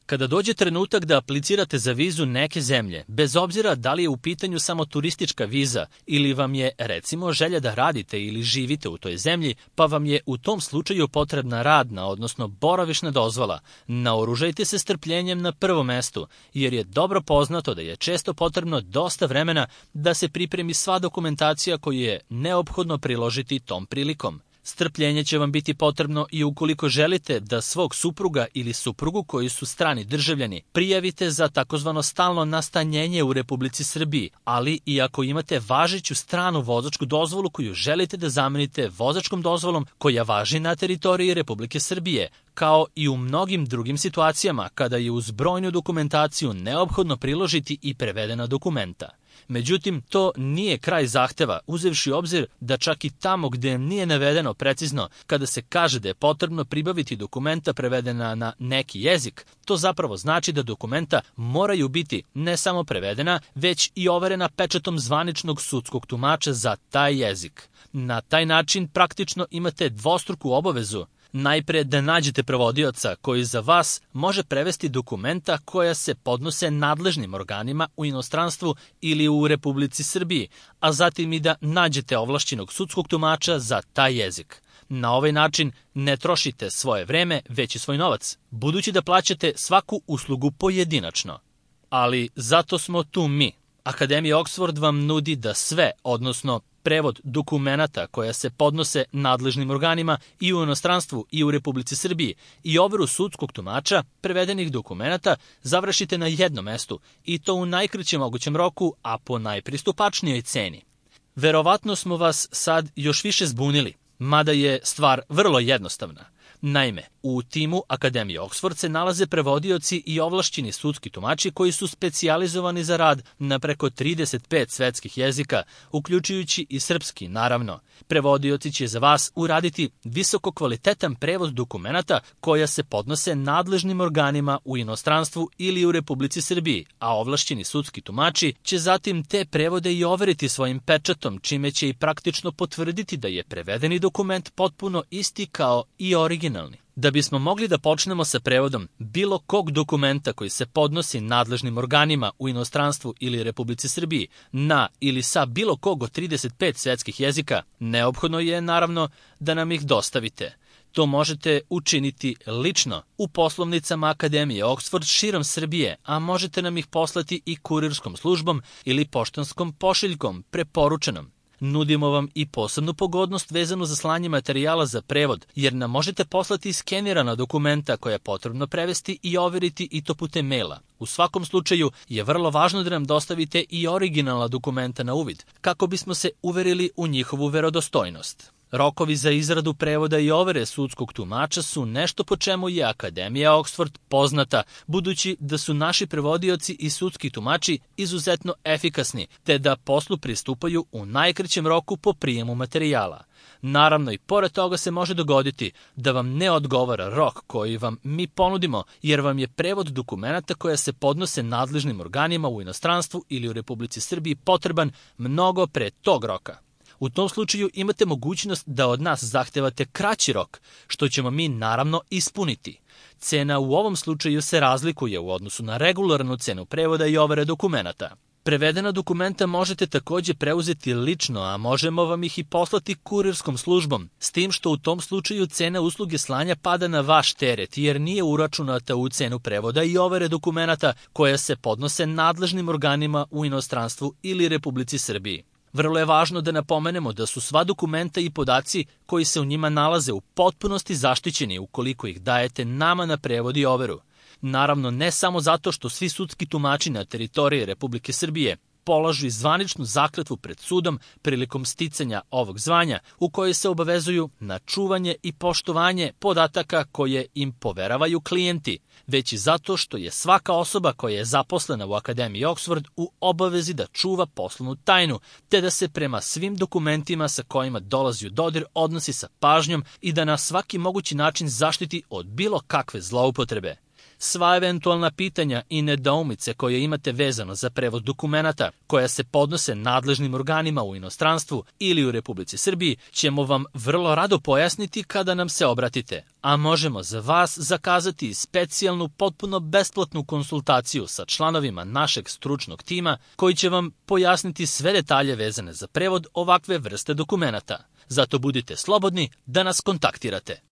Kada dođe trenutak da aplicirate za vizu neke zemlje, bez obzira da li je u pitanju samo turistička viza ili vam je, recimo, želja da radite ili živite u toj zemlji, pa vam je u tom slučaju potrebna radna, odnosno boravišna dozvola, naoružajte se strpljenjem na prvom mestu, jer je dobro poznato da je često potrebno dosta vremena da se pripremi sva dokumentacija koju je neophodno priložiti tom prilikom. Strpljenje će vam biti potrebno i ukoliko želite da svog supruga ili suprugu koji su strani državljani prijavite za takozvano stalno nastanjenje u Republici Srbiji, ali i ako imate važeću stranu vozačku dozvolu koju želite da zamenite vozačkom dozvolom koja važi na teritoriji Republike Srbije, kao i u mnogim drugim situacijama kada je uz brojnu dokumentaciju neophodno priložiti i prevedena dokumenta. Međutim, to nije kraj zahteva, uzevši u obzir da čak i tamo gde nije navedeno precizno, kada se kaže da je potrebno pribaviti dokumenta prevedena na neki jezik, to zapravo znači da dokumenta moraju biti ne samo prevedena, već i overena pečatom zvaničnog sudskog tumača za taj jezik. Na taj način praktično imate dvostruku obavezu. Najpre da nađete prevodioca koji za vas može prevesti dokumenta koja se podnose nadležnim organima u inostranstvu ili u Republici Srbiji, a zatim i da nađete ovlašćenog sudskog tumača za taj jezik. Na ovaj način ne trošite svoje vreme, već i svoj novac, budući da plaćate svaku uslugu pojedinačno. Ali zato smo tu mi. Akademija Oxford vam nudi da sve, odnosno prevod dokumenata koja se podnose nadležnim organima i u inostranstvu i u Republici Srbiji i overu sudskog tumača prevedenih dokumenata završite na jednom mestu i to u najkraćem mogućem roku, a po najpristupačnijoj ceni. Verovatno smo vas sad još više zbunili, mada je stvar vrlo jednostavna. Naime, u timu Akademije Oxford se nalaze prevodioci i ovlašćeni sudski tumači koji su specijalizovani za rad na preko 35 svetskih jezika, uključujući i srpski, naravno. Prevodioci će za vas uraditi visoko kvalitetan prevod dokumenata koja se podnose nadležnim organima u inostranstvu ili u Republici Srbiji, a ovlašćeni sudski tumači će zatim te prevode i overiti svojim pečatom, čime će i praktično potvrditi da je prevedeni dokument potpuno isti kao i originalni. Da bismo mogli da počnemo sa prevodom bilo kog dokumenta koji se podnosi nadležnim organima u inostranstvu ili Republici Srbiji na ili sa bilo kog od 35 svetskih jezika, neophodno je naravno da nam ih dostavite. To možete učiniti lično u poslovnicama Akademije Oxford širom Srbije, a možete nam ih poslati i kurirskom službom ili poštanskom pošiljkom preporučenom. Nudimo vam i posebnu pogodnost vezanu za slanje materijala za prevod, jer nam možete poslati skenirana dokumenta koja je potrebno prevesti i overiti i to putem maila. U svakom slučaju je vrlo važno da nam dostavite i originalna dokumenta na uvid, kako bismo se uverili u njihovu verodostojnost. Rokovi za izradu prevoda i overe sudskog tumača su nešto po čemu je Akademija Oxford poznata, budući da su naši prevodioci i sudski tumači izuzetno efikasni, te da poslu pristupaju u najkraćem roku po prijemu materijala. Naravno, i pored toga se može dogoditi da vam ne odgovara rok koji vam mi ponudimo, jer vam je prevod dokumenata koja se podnose nadležnim organima u inostranstvu ili u Republici Srbiji potreban mnogo pre tog roka. U tom slučaju imate mogućnost da od nas zahtevate kraći rok, što ćemo mi naravno ispuniti. Cena u ovom slučaju se razlikuje u odnosu na regularnu cenu prevoda i overe dokumenata. Prevedena dokumenta možete takođe preuzeti lično, a možemo vam ih i poslati kurirskom službom, s tim što u tom slučaju cena usluge slanja pada na vaš teret, jer nije uračunata u cenu prevoda i overe dokumenata koja se podnose nadležnim organima u inostranstvu ili Republici Srbiji. Vrlo je važno da napomenemo da su sva dokumenta i podaci koji se u njima nalaze u potpunosti zaštićeni ukoliko ih dajete nama na prevod i overu. Naravno, ne samo zato što svi sudski tumači na teritoriji Republike Srbije polažu i zvaničnu zakletvu pred sudom prilikom sticanja ovog zvanja, u kojoj se obavezuju na čuvanje i poštovanje podataka koje im poveravaju klijenti, već i zato što je svaka osoba koja je zaposlena u Akademiji Oxford u obavezi da čuva poslovnu tajnu, te da se prema svim dokumentima sa kojima dolazi u dodir odnosi sa pažnjom i da na svaki mogući način zaštiti od bilo kakve zloupotrebe. Sva eventualna pitanja i nedoumice koje imate vezano za prevod dokumenata koja se podnose nadležnim organima u inostranstvu ili u Republici Srbiji ćemo vam vrlo rado pojasniti kada nam se obratite, a možemo za vas zakazati specijalnu potpuno besplatnu konsultaciju sa članovima našeg stručnog tima koji će vam pojasniti sve detalje vezane za prevod ovakve vrste dokumenata. Zato budite slobodni da nas kontaktirate.